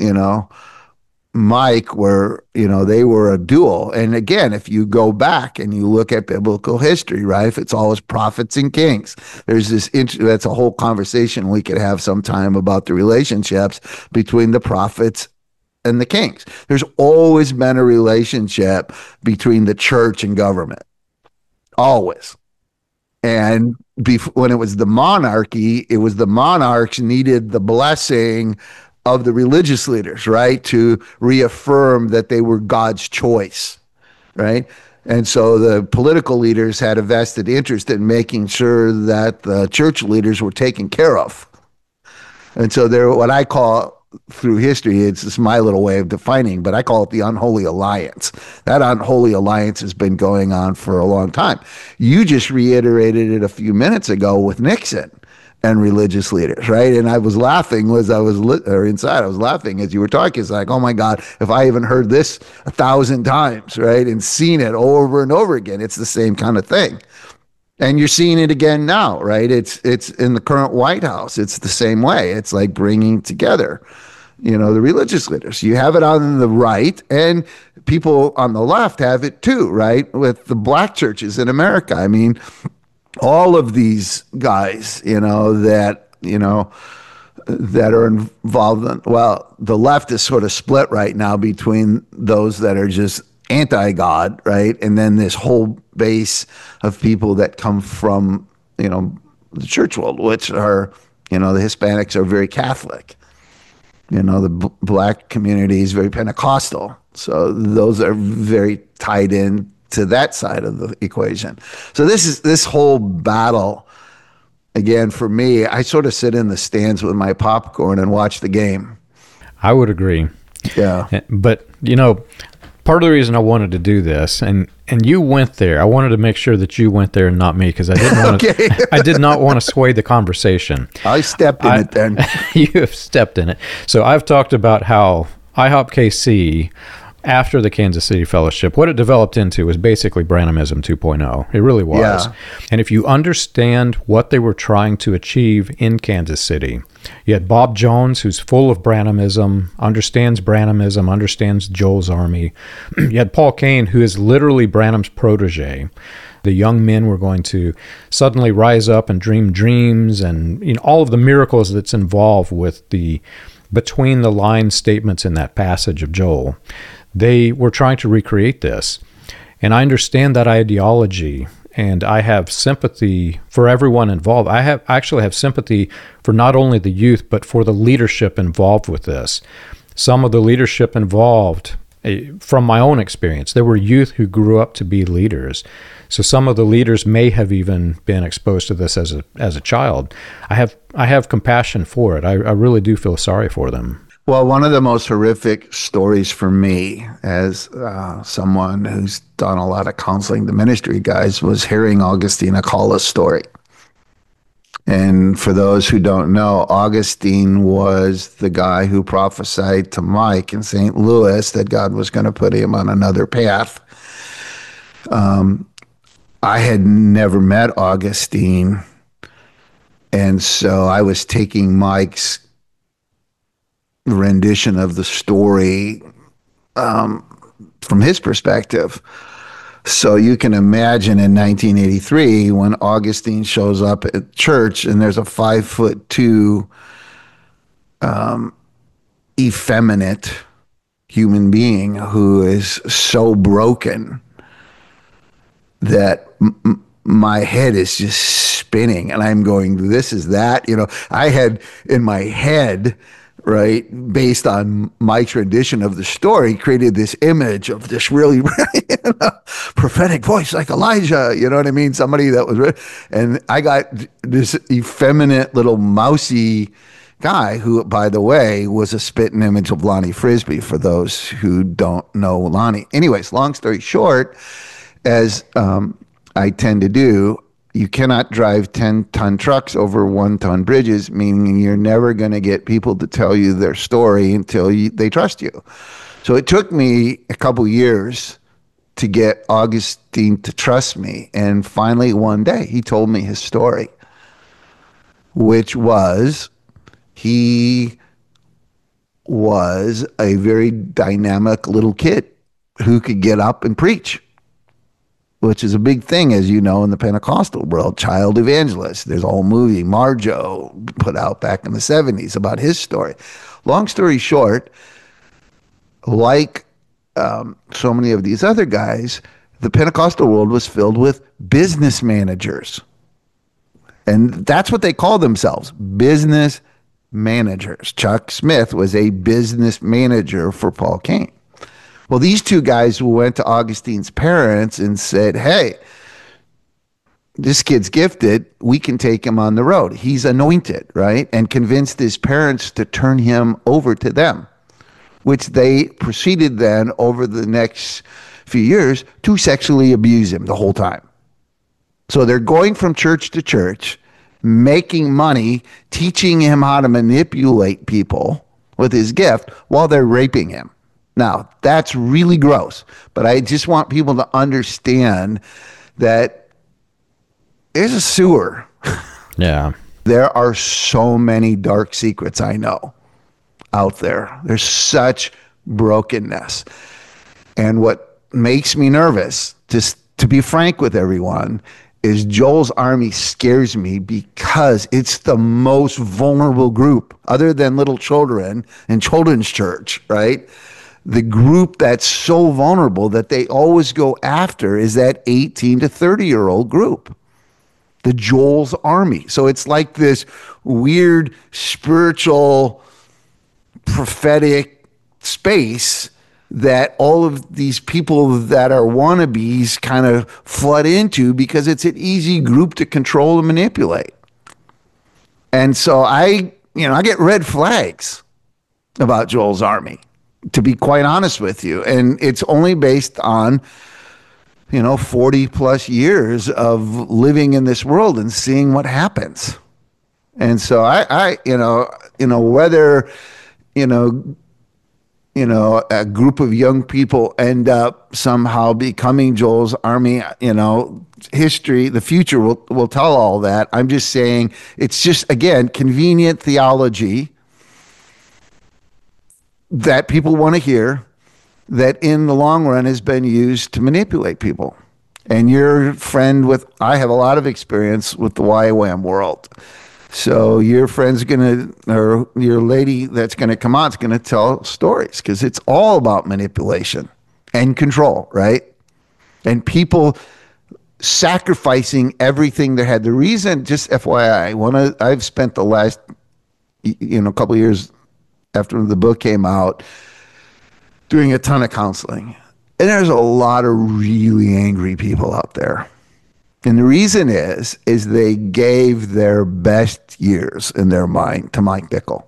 Speaker 2: Mike were, they were a duo. And again, if you go back and you look at biblical history, right, if it's always prophets and kings, there's this, that's a whole conversation we could have sometime about the relationships between the prophets and the kings. There's always been a relationship between the church and government. Always. And when it was the monarchy, it was the monarchs needed the blessing of the religious leaders, right, to reaffirm that they were God's choice, right? And so the political leaders had a vested interest in making sure that the church leaders were taken care of. And so they're what I call, through history, it's just my little way of defining, but I call it the unholy alliance. That unholy alliance has been going on for a long time. You just reiterated it a few minutes ago with Nixon and religious leaders, right? And I was laughing inside. I was laughing as you were talking. It's like, oh my God, if I even heard this 1,000 times, right, and seen it over and over again, it's the same kind of thing. And you're seeing it again now, right? It's in the current White House. It's the same way. It's like bringing together, the religious leaders. You have it on the right, and people on the left have it too, right? With the black churches in America. I mean, all of these guys, that are involved in, well, the left is sort of split right now between those that are just anti-God, right? And then this whole base of people that come from, the church world, which are, the Hispanics are very Catholic. The black community is very Pentecostal. So those are very tied in to that side of the equation. So this whole battle, again, for me, I sort of sit in the stands with my popcorn and watch the game.
Speaker 1: I would agree.
Speaker 2: Yeah.
Speaker 1: But, part of the reason I wanted to do this, and you went there, I wanted to make sure that you went there and not me, because I didn't want
Speaker 2: Okay.
Speaker 1: to. I did not want to sway the conversation.
Speaker 2: I stepped in it then.
Speaker 1: You have stepped in it. So I've talked about how IHOP KC, after the Kansas City Fellowship, what it developed into was basically Branhamism 2.0. It really was.
Speaker 2: Yeah.
Speaker 1: And if you understand what they were trying to achieve in Kansas City, you had Bob Jones, who's full of Branhamism, understands Joel's Army. You had Paul Cain, who is literally Branham's protege. The young men were going to suddenly rise up and dream dreams, and all of the miracles that's involved with the between the line statements in that passage of Joel. They were trying to recreate this. And I understand that ideology, and I have sympathy for everyone involved. I actually have sympathy for not only the youth, but for the leadership involved with this. Some of the leadership involved, from my own experience, there were youth who grew up to be leaders. So some of the leaders may have even been exposed to this as a child. I have compassion for it. I really do feel sorry for them.
Speaker 2: Well, one of the most horrific stories for me, as someone who's done a lot of counseling to ministry guys, was hearing Augustine Acala's story. And for those who don't know, Augustine was the guy who prophesied to Mike in St. Louis that God was going to put him on another path. I had never met Augustine, and so I was taking Mike's rendition of the story from his perspective. So you can imagine in 1983 when Augustine shows up at church and there's a 5'2" effeminate human being who is so broken that my head is just spinning, and I'm going, this is that. I had in my head, right, based on Mike's rendition of the story, created this image of this really prophetic voice like Elijah, you know what I mean? Somebody that was, and I got this effeminate little mousy guy who, by the way, was a spitting image of Lonnie Frisbee, for those who don't know Lonnie. Anyways, long story short, as I tend to do, you cannot drive 10-ton trucks over 1-ton bridges, meaning you're never going to get people to tell you their story until they trust you. So it took me a couple years to get Augustine to trust me. And finally, one day, he told me his story, which was he was a very dynamic little kid who could get up and preach, which is a big thing, as you know, in the Pentecostal world, child evangelist. There's a whole movie, Marjo, put out back in the 70s about his story. Long story short, like so many of these other guys, the Pentecostal world was filled with business managers. And that's what they call themselves, business managers. Chuck Smith was a business manager for Paul Cain. Well, these two guys went to Augustine's parents and said, hey, this kid's gifted. We can take him on the road. He's anointed, right? And convinced his parents to turn him over to them, which they proceeded then over the next few years to sexually abuse him the whole time. So they're going from church to church, making money, teaching him how to manipulate people with his gift while they're raping him. Now, that's really gross, but I just want people to understand that there's a sewer.
Speaker 1: Yeah.
Speaker 2: There are so many dark secrets I know out there. There's such brokenness. And what makes me nervous, just to be frank with everyone, is Joel's Army scares me because it's the most vulnerable group, other than little children in children's church, right? The group that's so vulnerable that they always go after is that 18 to 30-year-old group, the Joel's Army. So it's like this weird spiritual prophetic space that all of these people that are wannabes kind of flood into because it's an easy group to control and manipulate. And so I get red flags about Joel's Army. to be quite honest with you. And it's only based on, 40 plus years of living in this world and seeing what happens. And so whether, a group of young people end up somehow becoming Joel's Army, history, the future will tell all that. I'm just saying it's just, again, convenient theology that people want to hear, that in the long run has been used to manipulate people. And your friend I have a lot of experience with the YWAM world. So your friend's or your lady that's going to come out is going to tell stories, because it's all about manipulation and control, right? And people sacrificing everything they had. The reason, just FYI, I've spent the last, couple of years after the book came out doing a ton of counseling. And there's a lot of really angry people out there. And the reason is they gave their best years in their mind to Mike Bickle.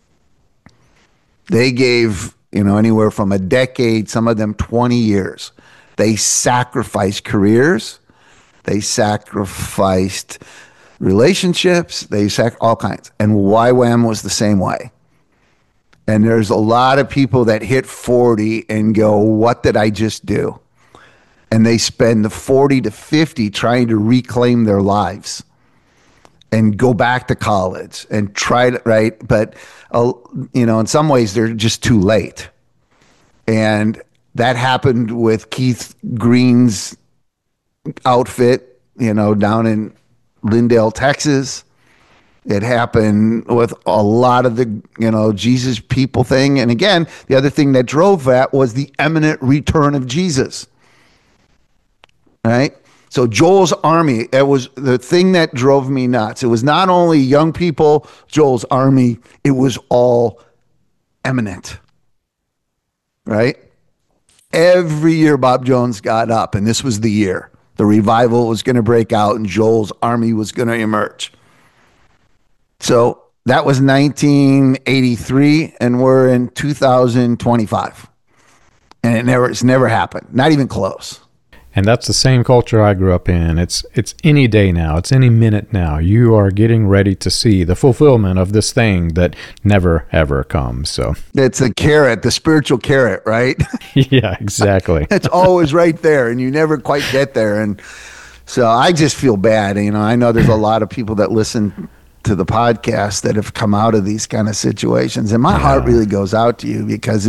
Speaker 2: They gave, anywhere from a decade, some of them 20 years. They sacrificed careers. They sacrificed relationships. All kinds. And YWAM was the same way. And there's a lot of people that hit 40 and go, what did I just do? And they spend the 40 to 50 trying to reclaim their lives and go back to college and try to, right? But, in some ways they're just too late. And that happened with Keith Green's outfit, down in Lindale, Texas. It happened with a lot of the, Jesus people thing. And again, the other thing that drove that was the imminent return of Jesus. Right? So Joel's Army, it was the thing that drove me nuts. It was not only young people, Joel's Army, it was all imminent. Right? Every year Bob Jones got up, and this was the year. The revival was going to break out, and Joel's Army was going to emerge. So that was 1983, and we're in 2025. And it's never happened. Not even close.
Speaker 1: And that's the same culture I grew up in. It's any day now. It's any minute now. You are getting ready to see the fulfillment of this thing that never, ever comes. So
Speaker 2: it's a carrot, the spiritual carrot, right?
Speaker 1: Yeah, exactly.
Speaker 2: It's always right there, and you never quite get there. And so I just feel bad. I know there's a lot of people that listen to the podcast that have come out of these kind of situations. And my heart really goes out to you, because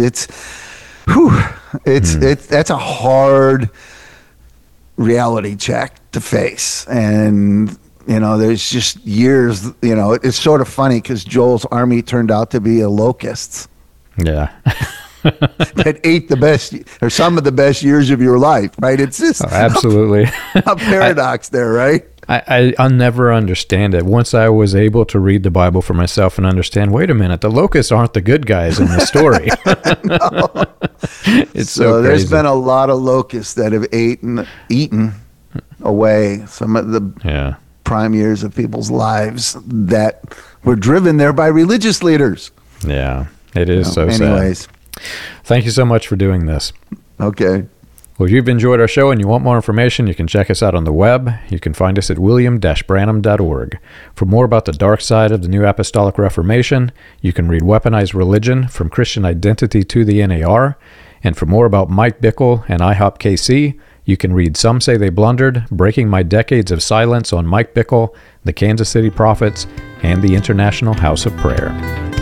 Speaker 2: that's a hard reality check to face. And there's just years, it's sort of funny because Joel's Army turned out to be locusts.
Speaker 1: Yeah.
Speaker 2: That ate the best, or some of the best years of your life, right? It's just
Speaker 1: absolutely
Speaker 2: a paradox there, right?
Speaker 1: I'll never understand it. Once I was able to read the Bible for myself and understand, wait a minute, the locusts aren't the good guys in the story. It's so
Speaker 2: there's been a lot of locusts that have eaten away some of the prime years of people's lives that were driven there by religious leaders.
Speaker 1: Yeah, it is
Speaker 2: anyways.
Speaker 1: sad. Thank you so much for doing this.
Speaker 2: Okay.
Speaker 1: Well, if you've enjoyed our show and you want more information, you can check us out on the web. You can find us at william-branham.org. For more about the dark side of the New Apostolic Reformation, you can read Weaponized Religion, From Christian Identity to the NAR. And for more about Mike Bickle and IHOP KC, you can read Some Say They Blundered, Breaking My Decades of Silence on Mike Bickle, the Kansas City Prophets, and the International House of Prayer.